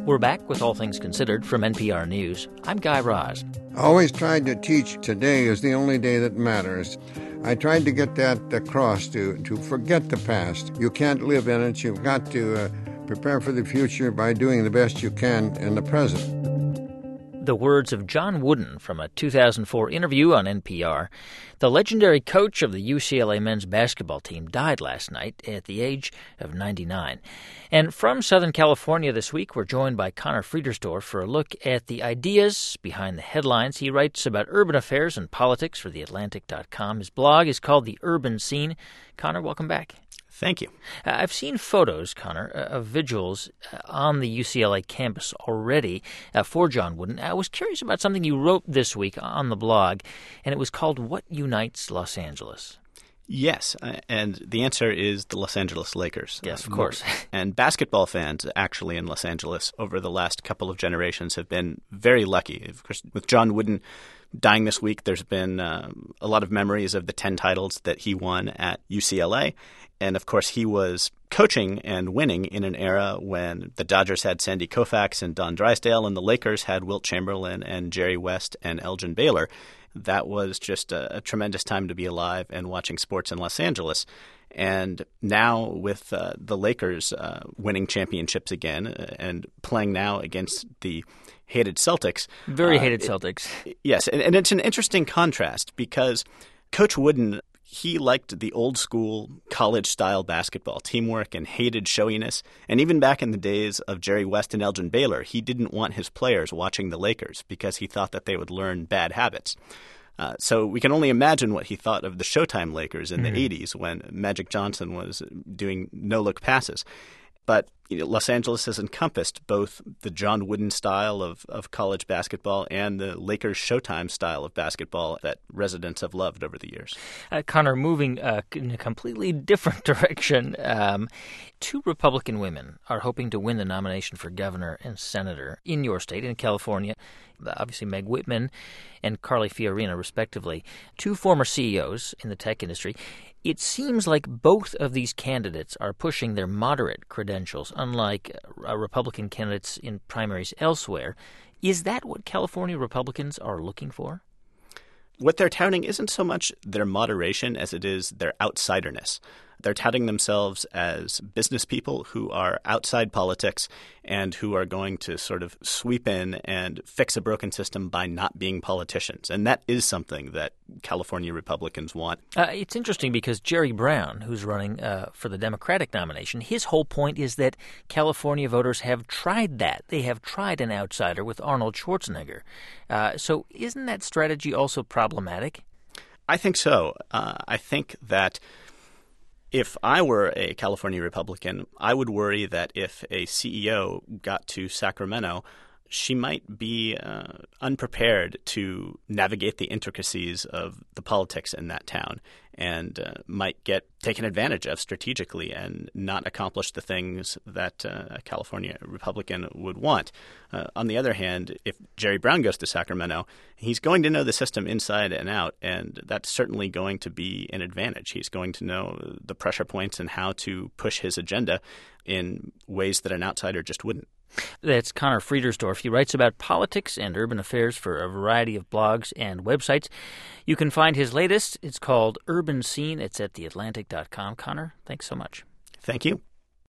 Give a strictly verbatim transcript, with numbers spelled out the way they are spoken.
We're back with All Things Considered from N P R News. I'm Guy Raz. I always tried to teach today is the only day that matters. I tried to get that across, to, to forget the past. You can't live in it. You've got to uh, prepare for the future by doing the best you can in the present. The words of John Wooden from a two thousand four interview on N P R. The legendary coach of the U C L A men's basketball team died last night at the age of ninety-nine. And from Southern California this week, we're joined by Conor Friedersdorf for a look at the ideas behind the headlines. He writes about urban affairs and politics for the Atlantic dot com. His blog is called The Urban Scene. Conor, welcome back. Thank you. Uh, I've seen photos, Conor, uh, of vigils uh, on the U C L A campus already uh, for John Wooden. I was curious about something you wrote this week on the blog, and it was called What Unites Los Angeles? Yes, uh, and the answer is the Los Angeles Lakers. Yes, uh, of course. And basketball fans actually in Los Angeles over the last couple of generations have been very lucky. Of course, with John Wooden dying this week, there's been uh, a lot of memories of the ten titles that he won at U C L A. And, of course, he was coaching and winning in an era when the Dodgers had Sandy Koufax and Don Drysdale, and the Lakers had Wilt Chamberlain and Jerry West and Elgin Baylor. That was just a, a tremendous time to be alive and watching sports in Los Angeles. And now with uh, the Lakers uh, winning championships again uh, and playing now against the hated Celtics. Very uh, hated it, Celtics. Yes, and, and it's an interesting contrast because Coach Wooden, he liked the old-school college-style basketball, teamwork and hated showiness. And even back in the days of Jerry West and Elgin Baylor, he didn't want his players watching the Lakers because he thought that they would learn bad habits. Uh, so we can only imagine what he thought of the Showtime Lakers in mm-hmm. the eighties when Magic Johnson was doing no-look passes. But you know, Los Angeles has encompassed both the John Wooden style of, of college basketball and the Lakers Showtime style of basketball that residents have loved over the years. Uh, Conor, moving uh, in a completely different direction, um, two Republican women are hoping to win the nomination for governor and senator in your state, in California. Obviously, Meg Whitman and Carly Fiorina, respectively, two former C E Os in the tech industry. It seems like both of these candidates are pushing their moderate credentials, unlike uh, Republican candidates in primaries elsewhere. Is that what California Republicans are looking for? What they're touting isn't so much their moderation as it is their outsiderness. They're touting themselves as business people who are outside politics and who are going to sort of sweep in and fix a broken system by not being politicians. And that is something that California Republicans want. Uh, it's interesting because Jerry Brown, who's running uh, for the Democratic nomination, his whole point is that California voters have tried that. They have tried an outsider with Arnold Schwarzenegger. Uh, so isn't that strategy also problematic? I think so. Uh, I think that if I were a California Republican, I would worry that if a C E O got to Sacramento, she might be uh, unprepared to navigate the intricacies of the politics in that town and uh, might get taken advantage of strategically and not accomplish the things that uh, a California Republican would want. Uh, on the other hand, if Jerry Brown goes to Sacramento, he's going to know the system inside and out, and that's certainly going to be an advantage. He's going to know the pressure points and how to push his agenda in ways that an outsider just wouldn't. That's Conor Friedersdorf. He writes about politics and urban affairs for a variety of blogs and websites. You can find his latest. It's called Urban Scene. It's at the Atlantic dot com. Conor, thanks so much. Thank you.